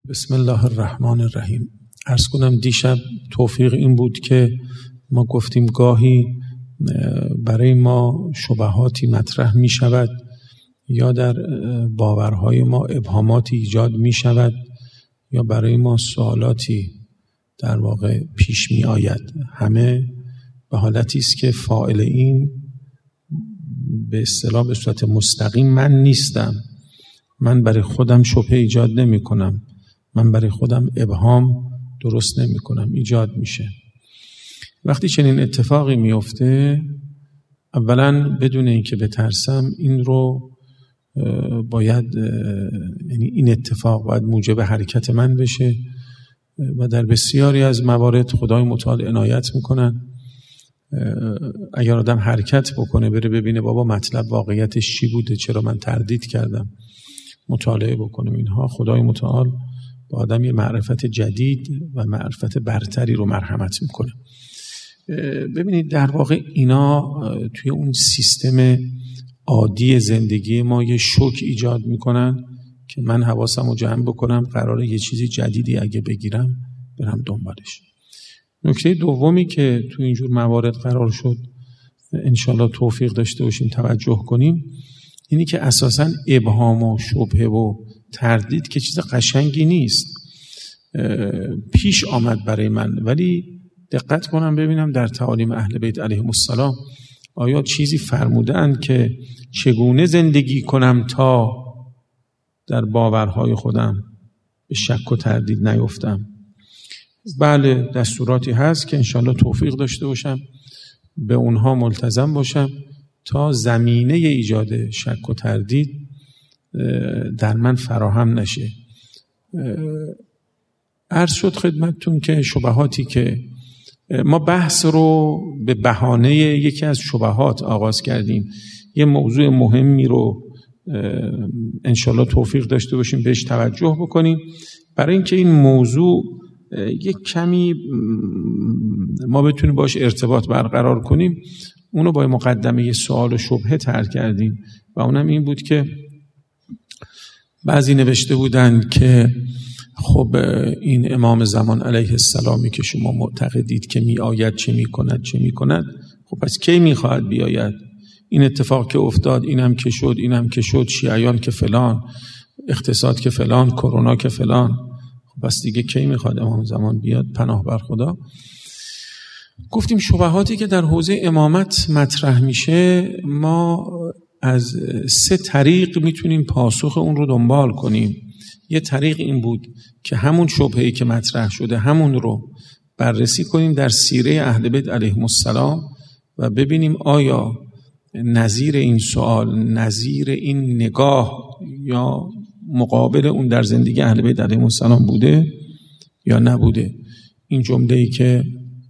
بسم الله الرحمن الرحیم. عرض کنم دیشب توفیق این بود که ما گفتیم گاهی برای ما شبهاتی مطرح می شود یا در باورهای ما ابهاماتی ایجاد می شود یا برای ما سوالاتی در واقع پیش می آید. همه به حالتی است که فاعل این به اصطلاح به صورت مستقیم من نیستم. من برای خودم شبهه ایجاد نمی کنم، من برای خودم ابهام درست نمی کنم، ایجاد میشه. وقتی چنین اتفاقی میفته، اولا بدون اینکه بترسم این رو باید، یعنی این اتفاق باید موجب حرکت من بشه و در بسیاری از موارد خدای متعال عنایت میکنن. اگر آدم حرکت بکنه بره ببینه بابا مطلب واقعیتش چی بوده، چرا من تردید کردم، مطالعه بکنم اینها، خدای متعال با آدم یه معرفت جدید و معرفت برتری رو مرحمت میکنه. ببینید در واقع اینا توی اون سیستم عادی زندگی ما یه شوک ایجاد میکنن که من حواسم رو جمع بکنم، قراره یه چیزی جدیدی اگه بگیرم برم دنبالش. نکته دومی که توی اینجور موارد قرار شد انشالله توفیق داشته باشیم توجه کنیم، اینی که اساساً ابهام و شبهه و تردید که چیز قشنگی نیست. پیش آمد برای من، ولی دقت کنم ببینم در تعالیم اهل بیت علیهم السلام آیا چیزی فرمودند که چگونه زندگی کنم تا در باورهای خودم به شک و تردید نیفتم؟ بله دستوراتی هست که انشالله توفیق داشته باشم به اونها ملتزم باشم تا زمینه ایجاد شک و تردید در من فراهم نشه. عرض شد خدمتتون که شبهاتی که ما بحث رو به بهانه یکی از شبهات آغاز کردیم، یه موضوع مهمی رو انشالله توفیق داشته باشیم بهش توجه بکنیم. برای اینکه این موضوع یک کمی ما بتونیم باش ارتباط برقرار کنیم، اونو با مقدمه یه سوال و شبهه طرح کردیم و اونم این بود که بعضی نوشته بودن که خب این امام زمان علیه السلامی که شما معتقدید که می آید چه می کند، خب پس کی می خواهد بیاید؟ این اتفاق که افتاد، اینم که شد، اینم که شد، شیعیان که فلان، اقتصاد که فلان، کرونا که فلان، خب پس دیگه کی می خواهد امام زمان بیاد؟ پناه بر خدا. گفتیم شبهاتی که در حوزه امامت مطرح میشه ما از 3 طریق میتونیم پاسخ اون رو دنبال کنیم. یه طریق این بود که همون شبهه‌ای که مطرح شده همون رو بررسی کنیم در سیره اهل بیت علیهم السلام و ببینیم آیا نظیر این سوال، نظیر این نگاه یا مقابل اون در زندگی اهل بیت علیهم السلام بوده یا نبوده. این جمله‌ای که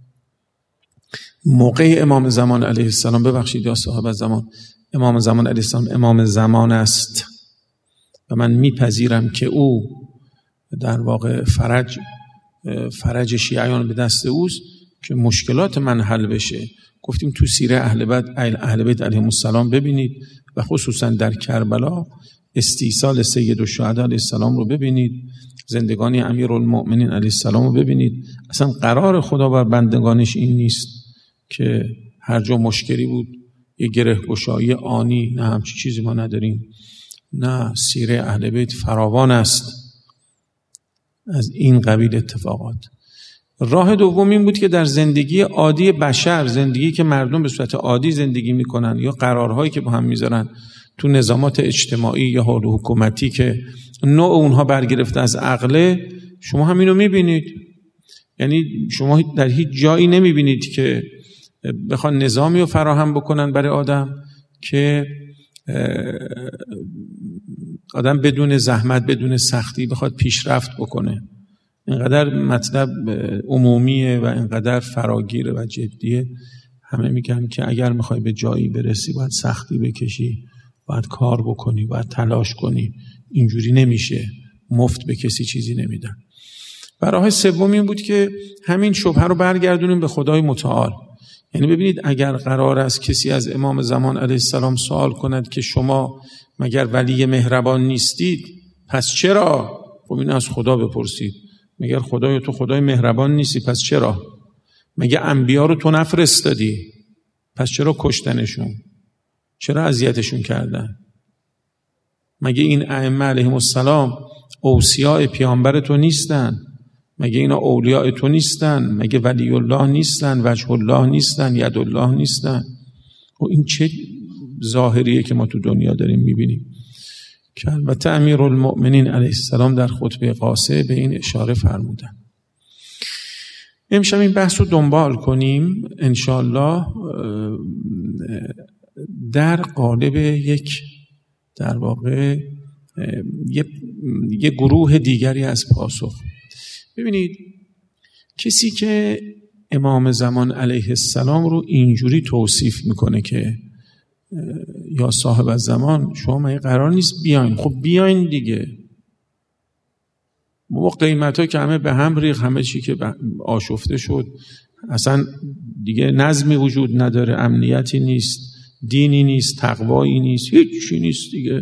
موقع امام زمان علیه السلام، ببخشید یا صاحب زمان، امام زمان علیه السلام امام زمان است و من میپذیرم که او در واقع فرج شیعیان به دست اوست که مشکلات من حل بشه. گفتیم تو سیره اهل بیت علیهم السلام ببینید و خصوصا در کربلا استیصال سید الشهدا علیه السلام رو ببینید، زندگانی امیرالمؤمنین علیه السلام رو ببینید. اصلا قرار خدا بر بندگانش این نیست که هر جا مشکلی بود یه گره گشایی آنی، نه همچی چیزی ما نداریم. نه، سیره اهل بیت فراوان است از این قبیل اتفاقات. راه دوم این بود که در زندگی عادی بشر، زندگی که مردم به صورت عادی زندگی میکنن یا قرارهایی که با هم میذارن تو نظامات اجتماعی یا حکومتی که نوع اونها برگرفته از عقله، شما همینو میبینید. یعنی شما در هیچ جایی نمیبینید که بخوان نظامی رو فراهم بکنن برای آدم که آدم بدون زحمت، بدون سختی بخواد پیشرفت بکنه. اینقدر مطلب عمومیه و اینقدر فراگیره و جدیه. همه میگن که اگر میخوای به جایی برسی باید سختی بکشی، باید کار بکنی، باید تلاش کنی. اینجوری نمیشه، مفت به کسی چیزی نمیدن. و راه سوم این بود که همین شبهه رو برگردونیم به خدای متعال. یعنی ببینید اگر قرار است کسی از امام زمان علیه السلام سوال کند که شما مگر ولی مهربان نیستید، پس چرا خب این از خدا بپرسید. مگر خدای تو خدای مهربان نیستی؟ پس چرا؟ مگه انبیا رو تو نفرستادی؟ پس چرا کشتنشون؟ چرا اذیتشون کردن؟ مگه این ائمه علیهم السلام اوصیاء پیامبر تو نیستن؟ مگه اینا اولیاء تو نیستن؟ مگه ولی الله نیستن؟ وجه الله نیستن؟ ید الله نیستن؟ و این چه ظاهریه که ما تو دنیا داریم میبینیم که البته امیرالمؤمنین علیه السلام در خطبه قاصه به این اشاره فرمودن. امشب این بحث رو دنبال کنیم انشاءالله در قالب در واقع یک گروه دیگری از پاسخ. ببینید کسی که امام زمان علیه السلام رو اینجوری توصیف میکنه که یا صاحب الزمان شما مگه قرار نیست بیاین؟ خب بیاین دیگه. ما قیمتا که همه به هم ریخت، همه چی که آشفته شد، اصلا دیگه نظمی وجود نداره، امنیتی نیست، دینی نیست، تقوایی نیست، هیچ چی نیست دیگه.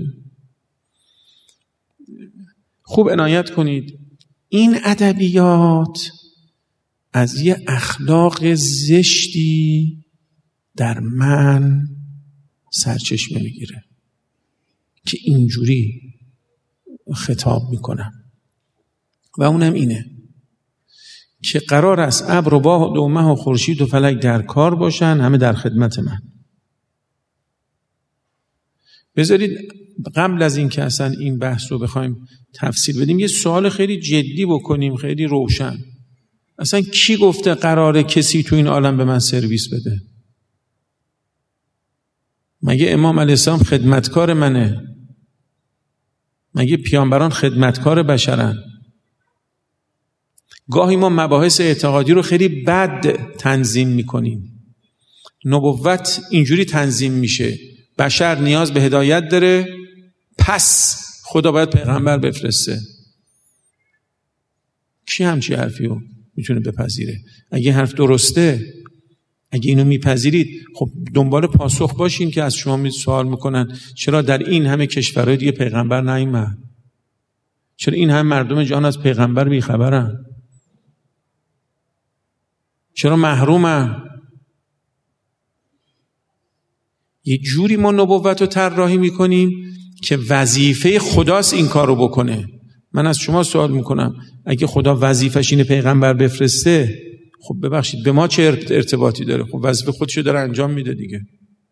خوب عنایت کنید این ادبیات از یه اخلاق زشتی در من سرچشمه میگیره که اینجوری خطاب میکنم و اونم اینه که قرار است ابر و باد و مه و خورشید و فلک در کار باشن، همه در خدمت من. بذارید قبل از این که اصلا این بحث رو بخوایم تفصیل بدیم یه سوال خیلی جدی بکنیم، خیلی روشن. اصلا کی گفته قراره کسی تو این عالم به من سرویس بده؟ مگه امام علیه السلام خدمتکار منه؟ مگه پیامبران خدمتکار بشرن؟ گاهی ما مباحث اعتقادی رو خیلی بد تنظیم میکنیم. نبوت اینجوری تنظیم میشه بشر نیاز به هدایت داره، پس خدا باید پیغمبر بفرسته. کی همچی حرفی رو میتونه بپذیره؟ اگه حرف درسته، اگه اینو میپذیرید، خب دنبال پاسخ باشین که از شما سوال میکنن چرا در این همه کشورهای دیگه پیغمبر نیامد؟ چرا این همه مردم جهان از پیغمبر بیخبرن؟ چرا محرومن؟ یه جوری ما نبوت رو طراحی میکنیم که وظیفه خداست این کار رو بکنه. من از شما سوال میکنم اگه خدا وظیفش اینه پیغمبر بفرسته، خب ببخشید به ما چه ارتباطی داره؟ خب وظیفه خودشو داره انجام میده دیگه.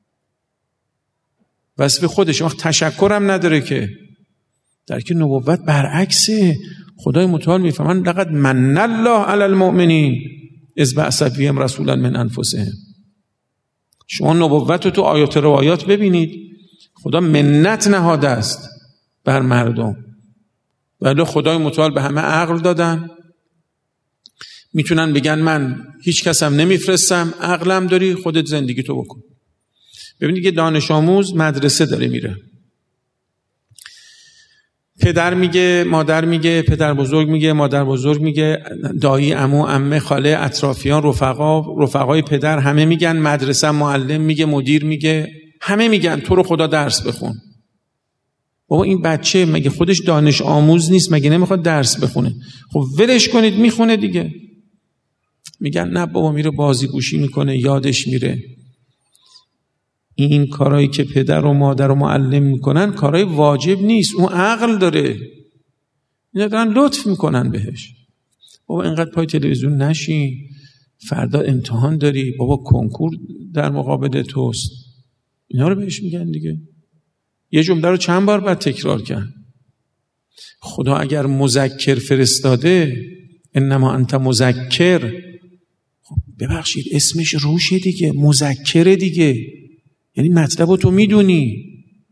وظیفه خودش، وقت تشکرم نداره که. در که نبوت برعکسه. خدای متعال میفهمن لقد من الله علی المؤمنین اذ بعث فیهم رسولا من انفسهم. شما نبوت رو تو آیات روایات ببینید، خدا منت نهاده است بر مردم. ولی خدای متعال به همه عقل دادن، میتونن بگن من هیچ کسم نمیفرستم، عقلم داری خودت زندگی تو بکن. ببینید که دانش آموز مدرسه داره میره، پدر میگه، مادر میگه، پدر بزرگ میگه، مادر بزرگ میگه، دایی، عمو، عمه، خاله، اطرافیان، رفقای پدر همه میگن، مدرسه معلم میگه، مدیر میگه، همه میگن تو رو خدا درس بخون. بابا این بچه مگه خودش دانش آموز نیست؟ مگه نمیخواد درس بخونه؟ خب ولش کنید، میخونه دیگه. میگن نه بابا میره بازی گوشی میکنه، یادش میره. این کارهایی که پدر و مادر و معلم میکنن کارهای واجب نیست، اون عقل داره، اینا دارن لطف میکنن بهش. بابا اینقدر پای تلویزیون نشین، فردا امتحان داری، بابا کنکور در مقابل توست. اینا رو بهش میگن دیگه. یه جمله رو چند بار باید تکرار کرد. خدا اگر مذکر فرستاده، انما انت مذکر، خب ببخشید اسمش روشه دیگه، مذکره دیگه، یعنی مطلب رو تو میدونی.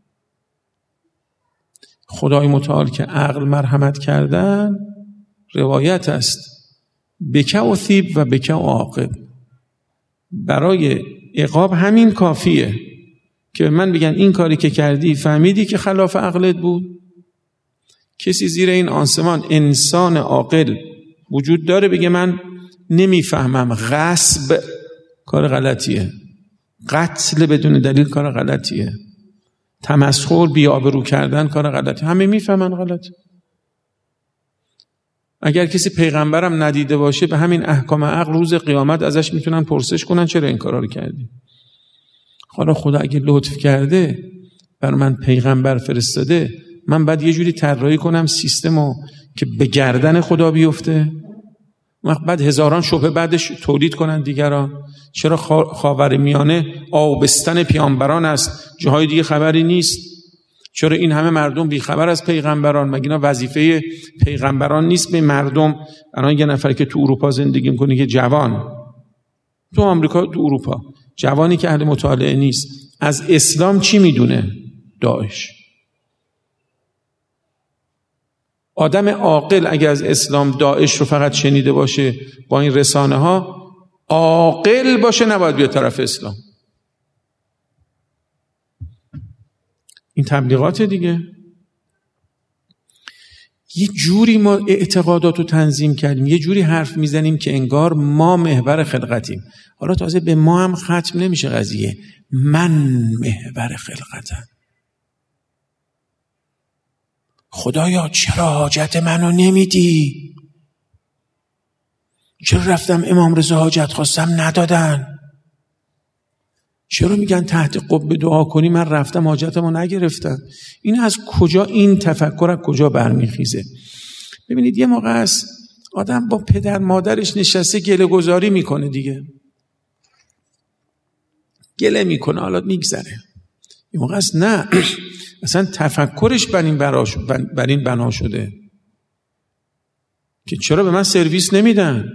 خدای متعال که عقل مرحمت کردن، روایت است بکه و ثیب و بکه و عاقب. برای عقاب همین کافیه که من بگن این کاری که کردی فهمیدی که خلاف عقلت بود. کسی زیر این آسمان انسان عاقل وجود داره بگه من نمیفهمم غصب کار غلطیه، قتل بدون دلیل کار غلطیه، تمسخر بی‌آبرو کردن کار غلطیه؟ همه میفهمن غلطه. اگر کسی پیغمبرم ندیده باشه به همین احکام عقل روز قیامت ازش میتونن پرسش کنن چرا این کارا رو کردی. حالا خدا اگه لطف کرده بر من پیغمبر فرستاده، من بعد یه جوری طراحی کنم سیستمو که به گردن خدا بیفته، بعد هزاران شبهه بعدش تولید کنن دیگران. چرا خاورمیانه آبستن پیامبران است، جاهای دیگه خبری نیست؟ چرا این همه مردم بیخبر از پیغمبران؟ مگه اینا وظیفه پیغمبران نیست به مردم؟ الان یه نفر که تو اروپا زندگی میکنه، که جوان تو آمریکا، تو اروپا، جوانی که اهل مطالعه نیست، از اسلام چی میدونه؟ داعش. آدم عاقل اگه از اسلام داعش رو فقط شنیده باشه با این رسانه ها، عاقل باشه نباید بیاد طرف اسلام. این تبلیغات دیگه. یه جوری ما اعتقادات رو تنظیم کردیم، یه جوری حرف میزنیم که انگار ما محور خلقتیم. حالا تازه به ما هم ختم نمیشه قضیه، من محور خلقتم. خدایا چرا حاجت منو نمیدی؟ چرا رفتم امام رضا حاجت خواستم ندادن؟ چرا میگن تحت قبه دعا کنی من رفتم حاجتمو نگرفتم؟ این از کجا، این تفکر از کجا برمیخیزه؟ ببینید یه موقع است آدم با پدر مادرش نشسته گله گذاری میکنه دیگه، گله میکنه، حالا میگذره. یه موقع است نه، اصلا تفکرش بر این بنا شده که چرا به من سرویس نمیدن.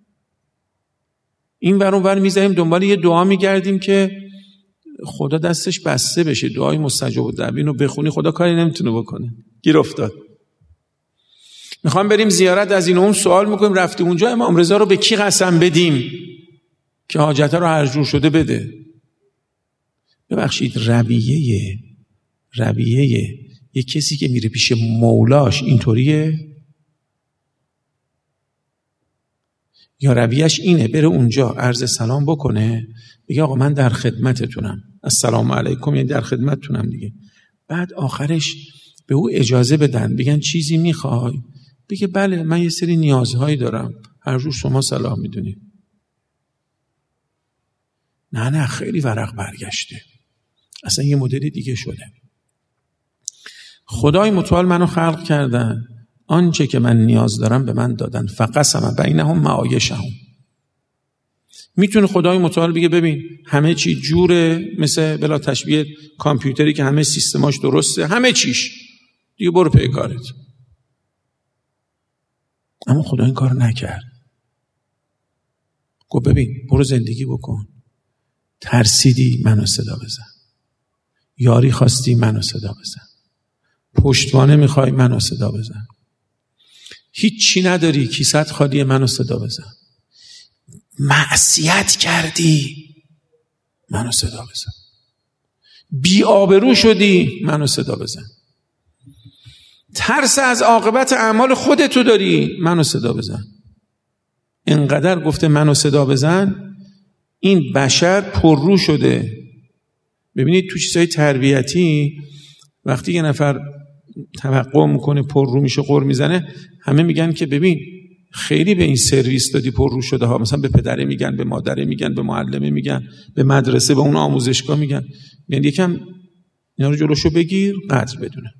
این ور اون ور میزنیم دنبال یه دعا میگردیم که خدا دستش بسته بشه، دعای مستجاب الدعوه اینو بخونی خدا کاری نمیتونه بکنه. گیر افتاد. میخوام بریم زیارت، از این اون سوال میکنیم رفتیم اونجا امام رضا رو به کی قسم بدیم که حاجت رو هر جور شده بده؟ ببخشید رویه یه کسی که میره پیش مولاش اینطوریه؟ یا رویش اینه بره اونجا عرض سلام بکنه، بگه آقا من در خدمتتونم، السلام علیکم، یعنی در خدمتتونم دیگه. بعد آخرش به او اجازه بدن، بگن چیزی میخوای؟ بگه بله من یه سری نیازهایی دارم، هر جور شما صلاح میدونید. نه خیلی ورق برگشته، اصلا یه مدل دیگه شده. خدای متعال منو خلق کردن، آنچه که من نیاز دارم به من دادن، فقسم بینهم معایشهم. میتونه خدای متعال بگه ببین همه چی جوره، مثل بلا تشبیه کامپیوتری که همه سیستماش درسته، همه چیش دیگه برو پی کارت. اما خدا این کار نکرد. گفت ببین برو زندگی بکن، ترسیدی منو صدا بزن، یاری خواستی منو صدا بزن، پشتوانه میخوای منو صدا بزن، هیچی نداری کیست خالی منو صدا بزن، معصیت کردی منو صدا بزن، بی آبرو شدی منو صدا بزن، ترس از عاقبت اعمال خودتو داری منو صدا بزن. انقدر گفته منو صدا بزن، این بشر پررو شده. ببینید تو چیزهای تربیتی وقتی یه نفر توقع میکنه پررو میشه، غر میزنه، همه میگن که ببین خیلی به این سرویس دادی پررو شده ها. مثلا به پدره میگن، به مادره میگن، به معلمه میگن، به مدرسه، به اون آموزشگاه میگن. یعنی یکم اینا رو جلوشو بگیر قدر بدونه،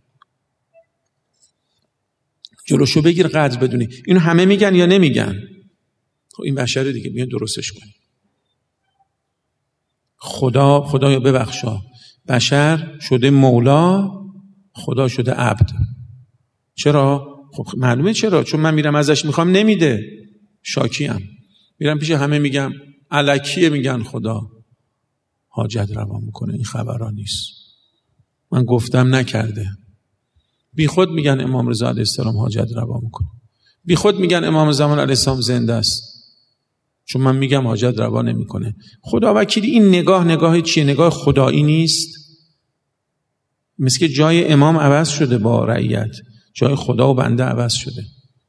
جلوشو بگیر قدر بدونی. اینو همه میگن یا نمیگن؟ خب این بشر دیگه میگن درستش کنی. خدایا ببخشا، بشر شده مولا، خدا شده عبد. چرا؟ خب معلومه چرا، چون من میرم ازش میخوام نمیده، شاکیم. میرم پیش همه میگم الکیه، میگن خدا حاجت روا میکنه، این خبرها نیست، من گفتم نکرده. بی خود میگن امام رضا علیه السلام حاجت روا میکنه، بی خود میگن امام زمان علیه السلام زنده است، چون من میگم حاجت روا نمیکنه. خدا وکیلی این نگاه چیه؟ نگاه خدایی نیست. مثل که جای امام عوض شده با رعیت، جای خدا و بنده عوض شده.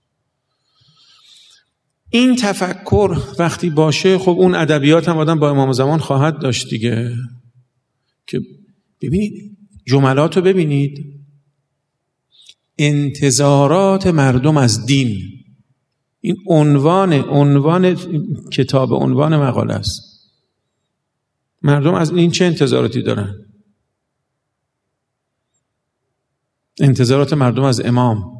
این تفکر وقتی باشه، خب اون ادبیات هم آدم با امام زمان خواهد داشت دیگه. که ببینید جملات رو ببینید، انتظارات مردم از دین این عنوان کتاب، عنوان مقاله است. مردم از این چه انتظاراتی دارن؟ انتظارات مردم از امام.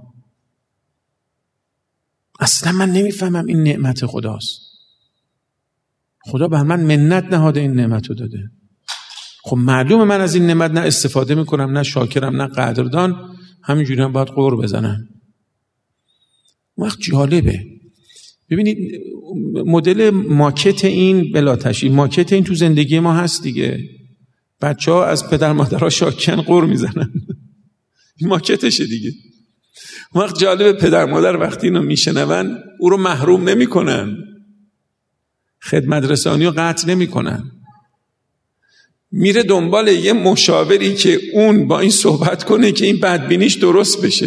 اصلا من نمیفهمم این نعمت خداست. خدا بر من منت نهاده، این نعمت رو داده. خب معلومه من از این نعمت نه استفاده میکنم، نه شاکرم، نه قدردان، همینجوری هم باید قور بزنم. وقت جالبه. ببینید مدل ماکت این بلا تشریح، ماکت این تو زندگی ما هست دیگه. بچه‌ها از پدر مادرها شاکن قور میزنن. این ماکتشه دیگه. وقت جالبه پدر مادر وقتی اینو میشنون او رو محروم نمیکنن، خدمت رسانی رو قطع نمیکنن، میره دنبال یه مشاوری که اون با این صحبت کنه که این بدبینیش درست بشه.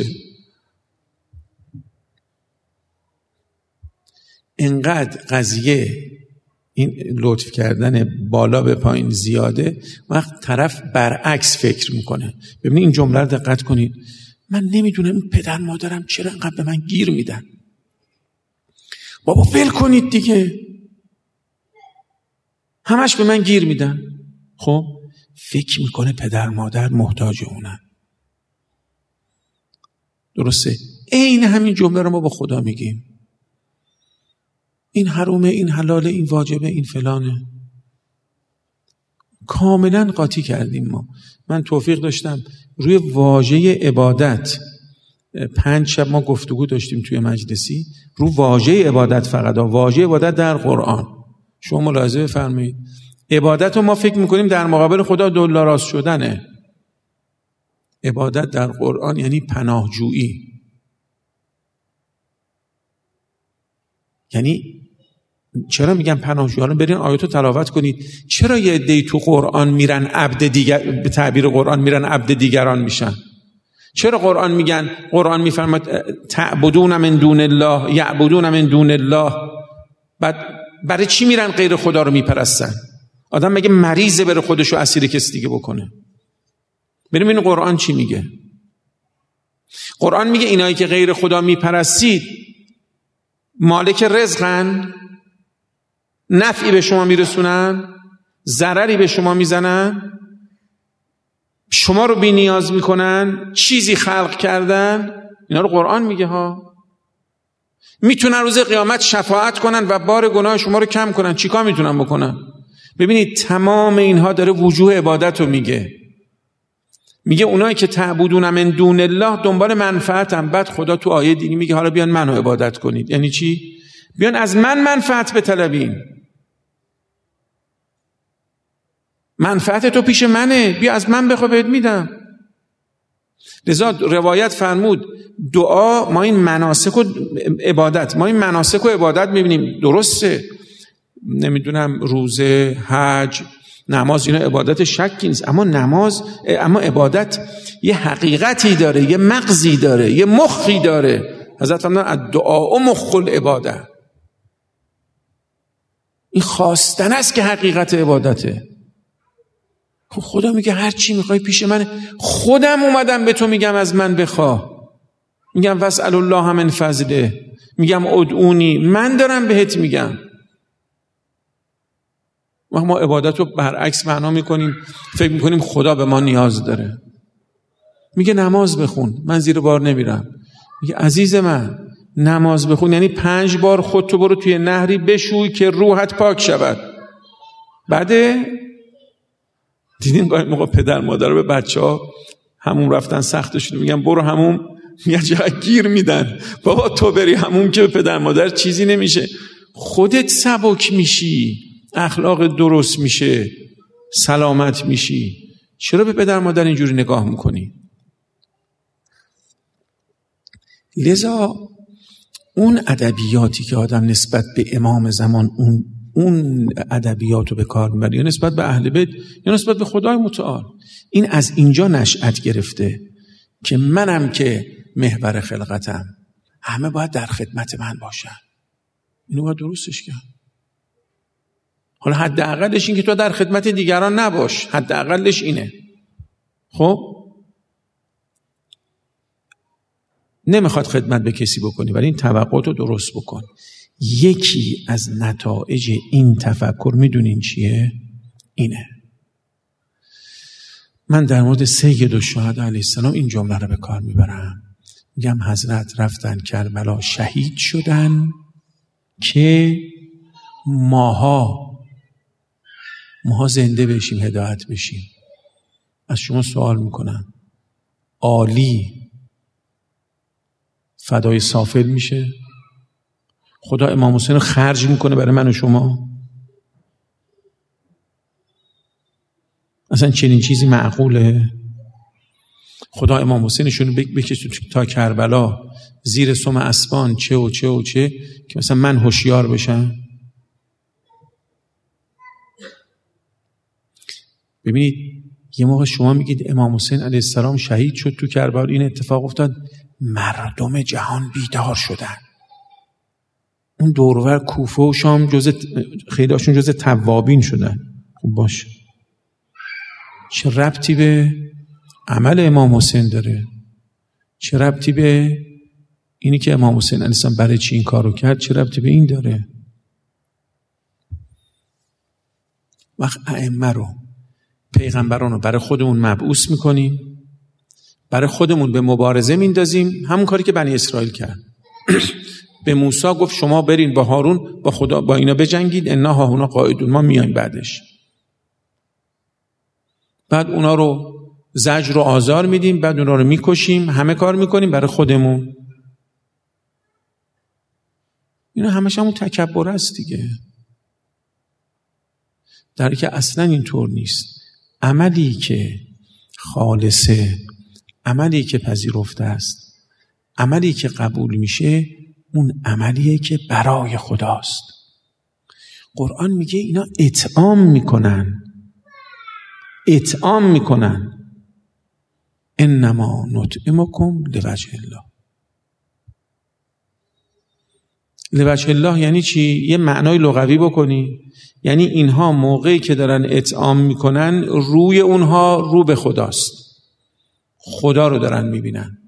انقدر قضیه این لطف کردن بالا به پایین زیاده، وقت طرف برعکس فکر میکنه. ببینید این جمله رو دقت کنید. من نمیدونم پدر مادرم چرا انقدر به من گیر میدن. بابا ول کنید دیگه، همش به من گیر میدن. خب فکر میکنه پدر مادر محتاج اونن. درسته؟ عین همین جمله رو ما با خدا میگیم. این حرومه، این حلاله، این واجبه، این فلانه. کاملا قاطی کردیم ما. من توفیق داشتم روی واژه عبادت 5 شب ما گفتگو داشتیم توی مجلسی رو واژه عبادت. فقط واژه عبادت در قرآن شما ملاحظه بفرمایید. عبادت رو ما فکر میکنیم در مقابل خدا دلاراست شدنه. عبادت در قرآن یعنی پناهجویی. یعنی چرا میگم پناهجویی؟ برین آیاتو تلاوت کنید. چرا یه عده‌ای تو قرآن میرن عبد دیگر، به تعبیر قرآن میرن عبد دیگران میشن؟ چرا قرآن میفرماید تعبدون من دون الله یعبدون من دون الله؟ بعد برای چی میرن غیر خدا رو میپرستن؟ آدم مگه مریضه بره خودشو اسیر کسی دیگه بکنه؟ بریم این قرآن چی میگه. قرآن میگه اینایی که غیر خدا میپرستید مالک رزقن، نفعی به شما میرسونن، ضرری به شما میزنن، شما رو بی نیاز میکنن، چیزی خلق کردن. اینا رو قرآن میگه ها. میتونن روز قیامت شفاعت کنن و بار گناه شما رو کم کنن. چیکار میتونن بکنن؟ ببینید تمام اینها داره وجوه عبادت رو میگه. میگه اونایی که تعبدون من دون الله دنبال منفعتن. بعد خدا تو آیه دیگه میگه حالا بیان منو عبادت کنید. یعنی چی؟ بیان از من منفعت بطلبین. منفعت تو پیش منه، بیا از من بخوا بهت میدم. لذا روایت فرمود دعا، ما این مناسک و عبادت، ما این مناسک و عبادت میبینیم درسته، نمیدونم روزه، حج، نماز، اینا عبادت شکی نیست، اما عبادت یه حقیقتی داره، یه مغزی داره، یه مخی داره. حضرت فرمودن الدعاء مخ العباده. این خواستن است که حقیقت عبادته. خب خدا میگه هر چی میخوای پیش منه. خودم اومدم به تو میگم از من بخواه. میگم واسأل الله من فضله، میگم ادعونی، من دارم بهت میگم. ما عبادت رو برعکس معنا میکنیم، فکر میکنیم خدا به ما نیاز داره. میگه نماز بخون، من زیر بار نمیرم. میگه عزیز من نماز بخون یعنی 5 بار خودتو برو توی نهری بشوی که روحت پاک شود. بعده دیدین گاهی موقع پدر مادر رو به بچه‌ها همون رفتن سختشون میگن برو همون، میگن چقدر گیر میدن. بابا تو بری همون که به پدر مادر چیزی نمیشه، خودت سبک میشی، اخلاق درست میشه، سلامت میشی. چرا به پدر مادر اینجوری نگاه میکنی؟ لذا اون ادبیاتی که آدم نسبت به امام زمان اون ادبیات رو به کار میبره، یا نسبت به اهل بیت یا نسبت به خدای متعال، این از اینجا نشأت گرفته که منم که محور خلقتم، همه باید در خدمت من باشن. اینو باید درستش کرد. حالا حداقلش این که تو در خدمت دیگران نباش، حداقلش اینه. خب نمیخواد خدمت به کسی بکنی، ولی این توقعات رو درست بکن. یکی از نتایج این تفکر میدونین چیه؟ اینه. من در مورد سید الشهدا علیه السلام این جمله رو به کار میبرم، میگم حضرت رفتن کربلا شهید شدن که ماها زنده بشیم، هدایت بشیم. از شما سوال میکنم، عالی فدای سافل میشه؟ خدا امام حسین رو خرج میکنه برای من و شما؟ اصلا چنین چیزی معقوله؟ خدا امام حسینشون بکشه تا کربلا زیر سم اسبان چه و چه و چه که مثلا من هوشیار بشم؟ ببینید یه موقع شما میگید امام حسین علیه السلام شهید شد تو کربلا، این اتفاق افتاد، مردم جهان بیدار شدن. اون دورور کوفه و شام خیلیاشون جز توابین شدن. خب باشه، چه ربطی به عمل امام حسین داره؟ چه ربطی به اینی که امام حسین علیه السلام برای چی این کارو کرد چه ربطی به این داره؟ وقت ائمه رو، پیغمبران رو برای خودمون مبعوث میکنیم، برای خودمون به مبارزه میندازیم، همون کاری که بنی اسرائیل کرد. به موسی گفت شما برین با هارون با خدا با اینا بجنگید، انا هاهنا قاعدون، ما میایم بعدش. بعد اونا رو زجر رو آزار میدیم، بعد اونا رو میکشیم، همه کار میکنیم برای خودمون. اینا همش همون تکبر است دیگه، در حالی که اصلا اینطور نیست. عملی که خالصه، عملی که پذیرفته است، عملی که قبول میشه، اون عملیه که برای خداست. قرآن میگه اینا اطعام میکنن انما نطعمکم لوجه الله. لوجه الله یعنی چی؟ یه معنای لغوی بکنی، یعنی اینها موقعی که دارن اطعام میکنن روی اونها رو به خداست، خدا رو دارن میبینن.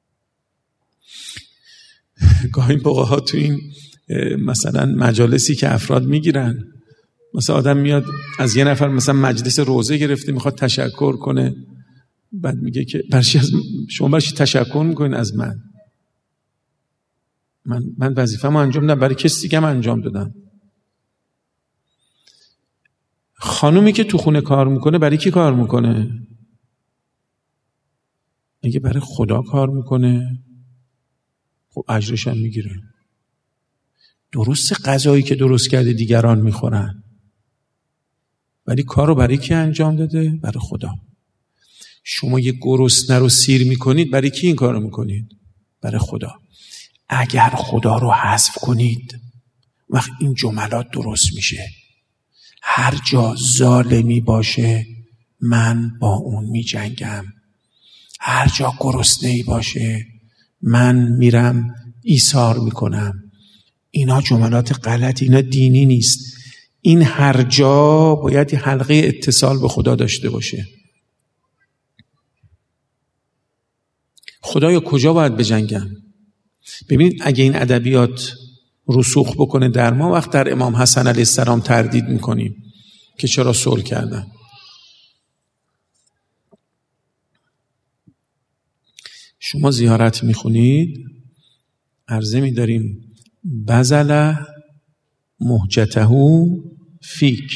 گاهی موقع‌ها تو این مثلا مجالسی که افراد میگیرن، مثلا آدم میاد از یه نفر مثلا مجلس روزه گرفته میخواد تشکر کنه، بعد میگه که شما برشی تشکر میکنین از من وظیفه‌مو انجام دادم، برای کسی دیگه انجام دادم. خانومی که تو خونه کار میکنه برای کی کار میکنه؟ اگه برای خدا کار میکنه خب اجرش هم میگیره. درسته غذایی که درست کرده دیگران میخورن، ولی کارو برای کی انجام داده؟ برای خدا. شما یه گرسنه رو سیر میکنید، برای کی این کارو میکنید؟ برای خدا. اگر خدا رو حذف کنید وقت این جملات درست میشه. هر جا ظالمی باشه من با اون میجنگم، هر جا گرسنه‌ای باشه من میرم ایثار میکنم. اینا جملات غلط، اینا دینی نیست. این هر جا باید حلقه اتصال به خدا داشته باشه. خدایا کجا باید بجنگم؟ ببینید اگه این ادبیات رسوخ بکنه در ما، وقت در امام حسن علیه السلام تردید میکنیم که چرا صلح کردن. شما زیارت میخونید، عرضه میداریم بذل مهجته فیک،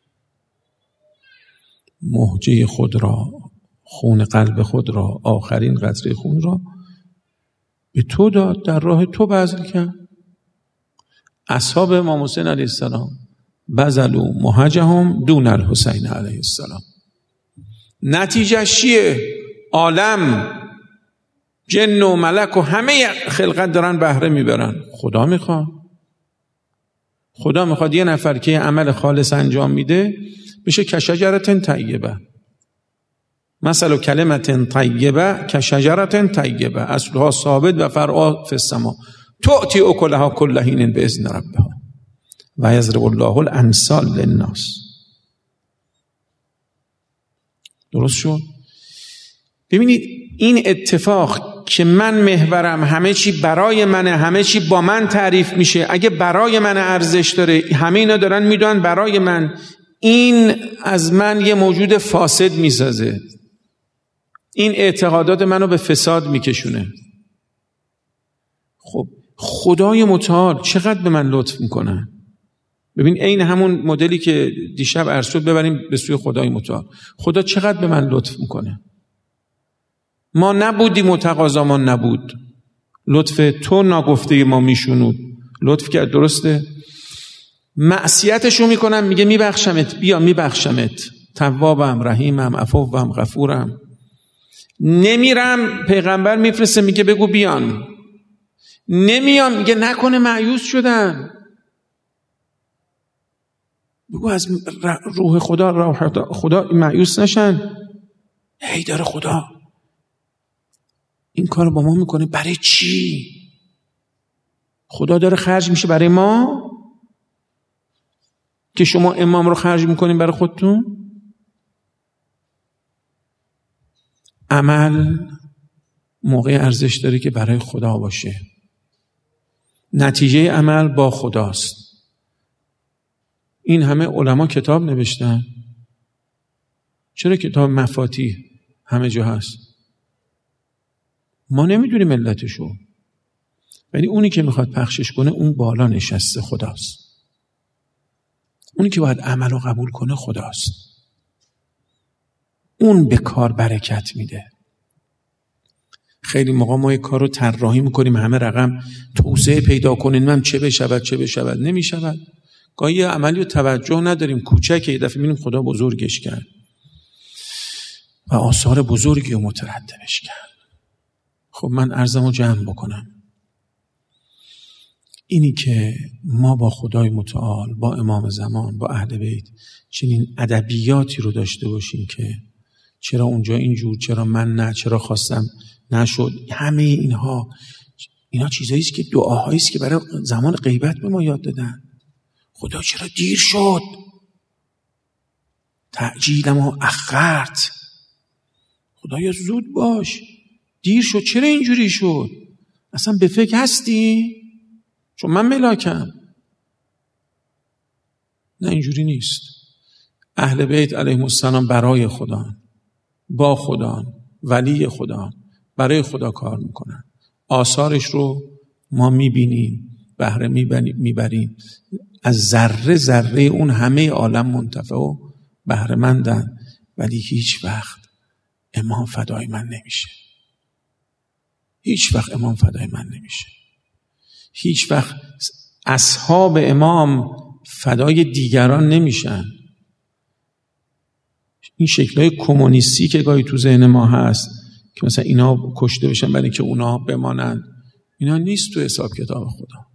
مهجه خود را، خون قلب خود را، آخرین قطره خون را به تو داد، در راه تو بذل کرد. اصحاب امام حسین علیه السلام بذلوا مهجهم دون الحسین علیه السلام. نتیجه چیه؟ عالم، جن و ملک و همه خلقت دارن بهره میبرن. خدا میخواد یه نفر که یه عمل خالص انجام میده بشه کشجرة طیبه. مثل کلمة طیبه کشجرة طیبه اصلها ثابت و فرعها فی السماء تؤتی اکلها کل حین باذن ربها و یضرب الله الامثال للناس. درست شد؟ ببینید این اتفاق که من محورم، همه چی برای منه، همه چی با من تعریف میشه، اگه برای من ارزش داره، همه اینا دارن میدونن برای من، این از من یه موجود فاسد میسازه، این اعتقادات منو به فساد میکشونه. خب خدای متعال چقدر به من لطف میکنه. ببین این همون مدلی که دیشب عرض شد ببریم به سوی خدای متعال. خدا چقدر به من لطف میکنه. ما نبودیم و تقاضامان نبود، لطف تو ناگفته ما میشونود، لطف کرد. درسته؟ معصیتشو میکنم میگه میبخشمت، بیا میبخشمت، توابم، رحیمم، عفوم، غفورم. نمیرم، پیغمبر میفرسته میگه بگو بیان، نمیام میگه نکنه مایوس شدن، بگو از روح خدا مایوس نشن. هی داره خدا این کار با ما میکنه. برای چی؟ خدا داره خرج میشه برای ما که شما امام رو خرج میکنین برای خودتون؟ عمل موقع ارزش داره که برای خدا باشه. نتیجه عمل با خداست. این همه علما کتاب نوشتن. چرا کتاب مفاتیح همه جا هست؟ ما نمیدونیم علتشو، ولی اونی که میخواد پخشش کنه اون بالا نشسته خداست. اونی که باید عمل رو قبول کنه خداست. اون به کار برکت میده. خیلی موقع ما یک کار رو طراحی میکنیم، همه رقم توسعه پیدا کنیم، من چه بشود نمیشود. گاهی عملی رو توجه نداریم، کوچکه، یه دفعه میبینیم خدا بزرگش کرد و آثار بزرگی رو مترتبش کرد. خب من عرضمو جمع بکنم. اینی که ما با خدای متعال، با امام زمان، با اهل بیت چنین ادبیاتی رو داشته باشیم که چرا اونجا اینجور، چرا من نه، چرا خواستم نشد، همه اینا چیزایی است که دعاهایی است که برای زمان غیبت به ما یاد دادن. خدا چرا دیر شد؟ تعجیلمو اخرت. خدایا زود باش، دیر شد، چرا اینجوری شد؟ اصلا به فکر هستی؟ چون من ملاکم. نه اینجوری نیست. اهل بیت علیهم السلام برای خدا، با خدا، ولی خدا، برای خدا کار میکنن. آثارش رو ما میبینیم، بهره میبریم. از ذره ذره اون همه عالم منتفع و بهره مندن، ولی هیچ وقت امام فدای من نمیشه. هیچ وقت امام فدای من نمیشه. هیچ وقت اصحاب امام فدای دیگران نمیشن. این شکل‌های کمونیستی که گاهی تو ذهن ما هست که مثلا اینا کشته بشن برای که اونا بمانن، اینا نیست تو حساب کتاب خدا.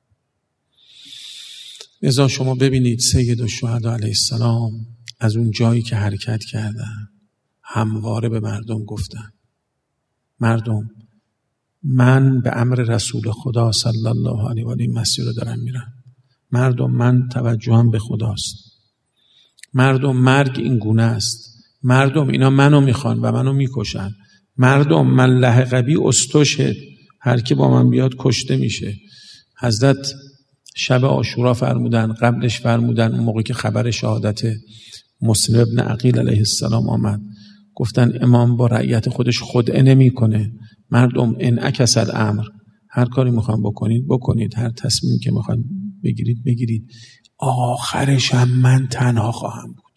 لذا شما ببینید سید الشهدا علیه السلام از اون جایی که حرکت کردن همواره به مردم گفتن: مردم، من به امر رسول خدا صلی الله علیه و آله مسیر رو دارم میرم. مردم، من توجهم به خداست. مردم، مرگ این گونه است. مردم، اینا منو میخوان و منو میکشن. مردم، من لحقبی استشهد، هر کی با من بیاد کشته میشه. حضرت شب عاشورا فرمودن، قبلش فرمودن، اون موقع که خبر شهادت مسلم ابن عقیل علیه السلام آمد، گفتن امام با رعیت خودش خدعه نمیکنه. مردم، انعکس الامر، هر کاری میخوان بکنید، هر تصمیمی که میخوان بگیرید. آخرش هم من تنها خواهم بود.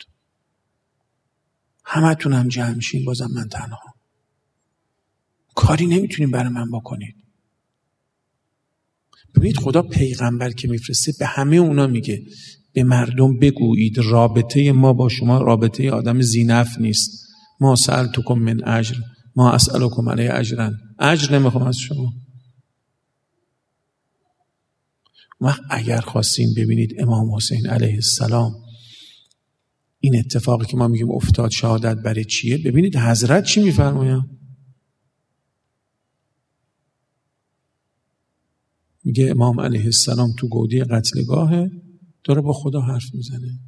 همتونم جمع شین، بازم من تنها. کاری نمیتونیم برای من بکنید. ببینید خدا پیغمبر که میفرسته به همه اونا میگه به مردم بگویید رابطه ما با شما رابطه آدم ذینفع نیست. ما سألتکم من اجر ما اسألکم علیه اجرا. اجر نمیخوام از شما. وقت اگر خواستین ببینید امام حسین علیه السلام این اتفاقی که ما میگیم افتاد شهادت برای چیه، ببینید حضرت چی میفرماید. میگه امام علیه السلام تو گودی قتلگاه داره با خدا حرف میزنه.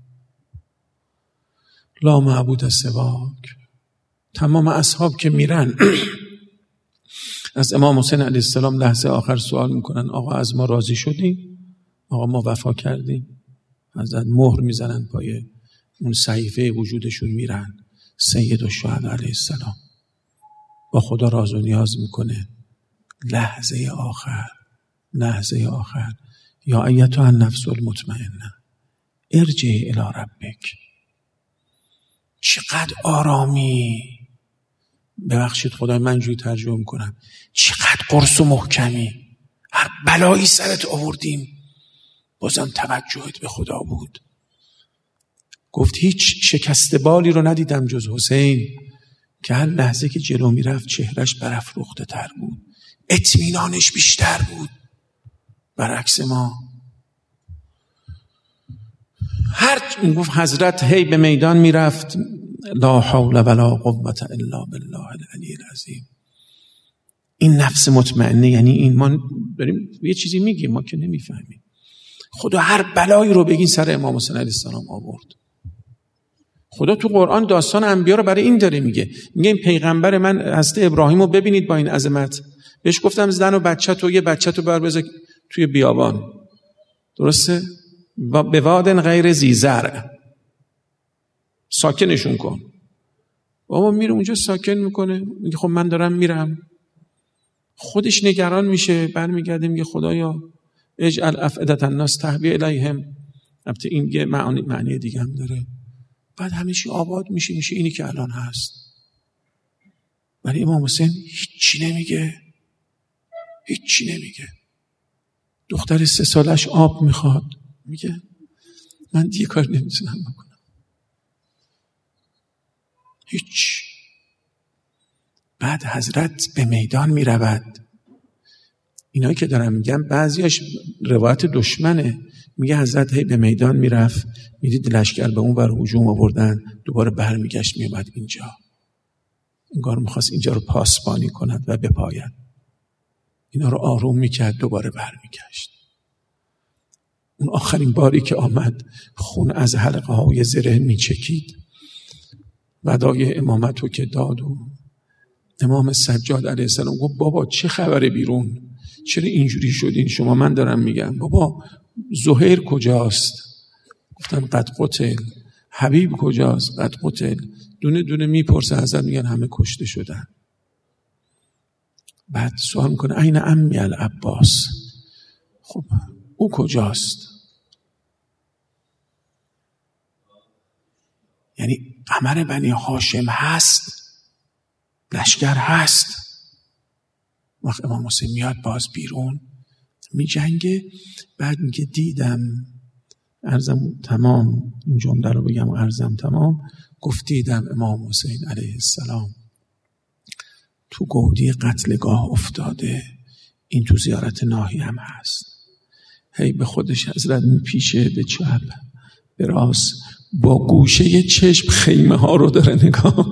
لا معبود سواک. تمام اصحاب که میرن از امام حسین علیه السلام لحظه آخر سوال میکنن آقا از ما راضی شدی؟ آقا ما وفا کردیم. حضرت مهر میزنن پای اون صحیفه وجودشون، میرن سید الشهدا علیه السلام با خدا راز و نیاز میکنه. لحظه آخر یا ایتها النفس المطمئنه ارجعی الی ربک. چقدر آرامی، ببخشید خدای من جوری ترجمه میکنم، چقدر قرص و محکمی، هر بلایی سرت آوردیم بازم توجهت به خدا بود. گفت هیچ شکسته بالی رو ندیدم جز حسین که هر لحظه که جلو میرفت چهرش برافروخته تر بود، اطمینانش بیشتر بود. برعکس ما هر گفت حضرت هی به میدان میرفت لا حول ولا قوة الا بالله العلی العظیم. این نفس مطمئنه یعنی این، ما داریم یه چیزی میگیم ما که نمیفهمیم. خدا هر بلایی رو بگین سر امام حسین علیه السلام آورد. خدا تو قرآن داستان انبیا رو برای این داره میگه این پیغمبر من حضرت ابراهیم رو ببینید با این عظمت، بهش گفتم زن و یه بچه تو بر بذار توی بیابان، درسته؟ به وادن غیر ذی زرع ساکنشون کن. بابا میره اونجا ساکن میکنه، میگه خب من دارم میرم. خودش نگران میشه، برمیگرده میگه خدایا اجعل افئدة الناس تهوی الیهم. البته این یه معنی دیگه هم داره. بعد همیشه آباد میشه اینی که الان هست. ولی امام حسین هیچی نمیگه. دختر 3 سالش آب میخواد، میگه من دیگه کار نمیتونم بکنم. هیچ. بعد حضرت به میدان میرود. اینایی که دارم میگم بعضیاش روایت دشمنه. میگه حضرت هی به میدان میرفت، میدید لشکر به اون ور هجوم آوردن، دوباره برمیگشت میومد اینجا. انگار میخواست اینجا رو پاسبانی کند و بپاید. اینا رو آروم میکرد، دوباره برمیگشت. اون آخرین باری که آمد خون از حلقه های زره میچکید. ودای امامت رو که داد و امام سجاد علیه السلام گفت بابا چه خبره بیرون؟ چرا اینجوری شدین شما؟ من دارم میگم بابا زهیر کجاست؟ گفتن قد قتل. حبیب کجاست؟ قد قتل. دونه دونه میپرسه، حضرت میگن همه کشته شدن. بعد سوال میکنه این عمی العباس، خب او کجاست؟ یعنی قمر بنی هاشم هست، لشکر هست. وقت امام حسین میاد باز بیرون میجنگه. بعد میگه دیدم، عرضم تمام، این جمله رو بگم عرضم تمام، گفت دیدم امام حسین علیه السلام تو گودی قتلگاه افتاده. این تو زیارت ناهی هم هست. هی به خودش حضرت میپیشه به چپ به راست، با گوشه چشم خیمه ها رو داره نگاه.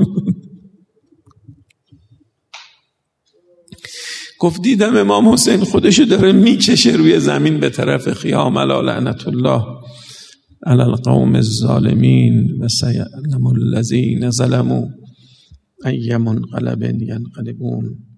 گفت دیدم امام حسین خودشو داره میکشه روی زمین به طرف خیام، الا لعنت الله علی القوم الظالمین و سیعلم الذین ظلموا ای منقلب ینقلبون.